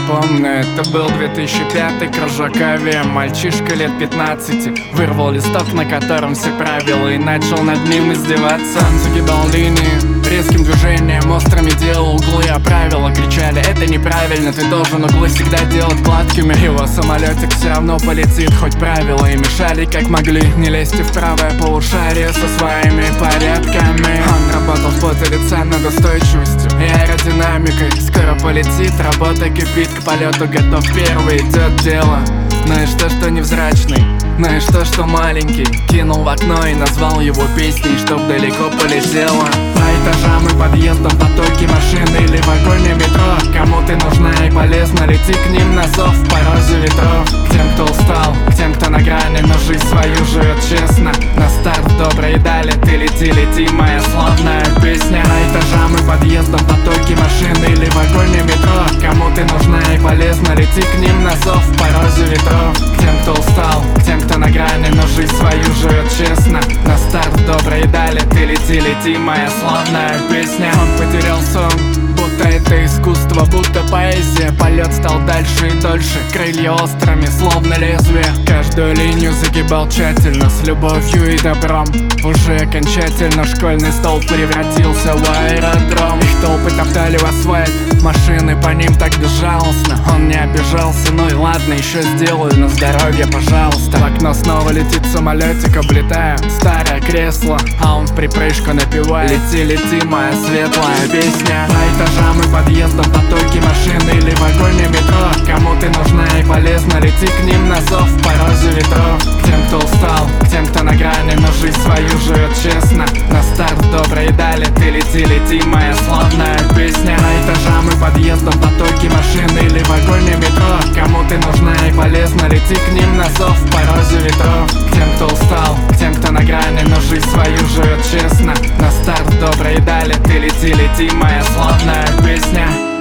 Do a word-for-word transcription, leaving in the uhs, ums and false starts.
помню, это был две тысячи пятый, кружок авиа. Мальчишка лет пятнадцати вырвал листок, на котором все правила, и начал над ним издеваться. Он загибал линии резким движением, острыми делал углы, а правила кричали: это неправильно, ты должен углы всегда делать гладкими. Его самолетик все равно полетит, хоть правила и мешали как могли. Не лезьте в правое полушарие со своими порядками. Он работал в поте лица над устойчивостью и аэродинамикой. Скоро полетит, работа кипит, к полету готов, первый идет дело. Ну и что, что невзрачный, ну и что, что маленький. Кинул в окно и назвал его песней, чтоб далеко полетело. По этажам и подъездам потоки машин или в вагоне метро. Кому ты нужна и полезна, лети к ним на зов в порозе ветров. К тем, кто устал, к тем, кто на грани, но жизнь свою живет честно. На старт доброй дали, ты лети, лети, моя славная песня. По этажам и подъездам потоки машин или в вагоне метро. Кому ты нужна и полезна, лети к ним на зов в порозе ветров. К тем, кто устал, к тем, кто на грани, но жизнь свою живет честно. На старт доброй дали, ты лети, лети, моя славная песня. Он потерял сон, будто это искусство, будто поэзия. Полет стал дальше и дольше, крылья острыми, словно лезвие. Каждую линию загибал тщательно, с любовью и добром. Уже окончательно школьный стол превратился в аэродром. Их толпы топтали в асфальт, машины по ним так безжалостно. Он не обижался, ну и ладно, еще сделаю, на здоровье, пожалуйста. В окно снова летит самолетик, облетая старое кресло, а он в припрыжку напевает: лети, лети, моя светлая песня. По этажам и подъездам потоки машин или в вагоне метро. Кому ты нужна и полезна, лети к ним на зов в порозе ветров. К тем, кто устал, к тем, кто на грани, но жизнь свою живет честно. На старт доброй дали, ты лети, лети, моя славная песня. По этажам и подъездам потоки машин или в вагоне метро. Кому ты нужна и полезна, лети к ним на зов в порозе ветров. К тем, кто устал, к тем, кто на грани, но жизнь свою живет честно. На старт доброй дали, ты лети, лети, моя славная песня.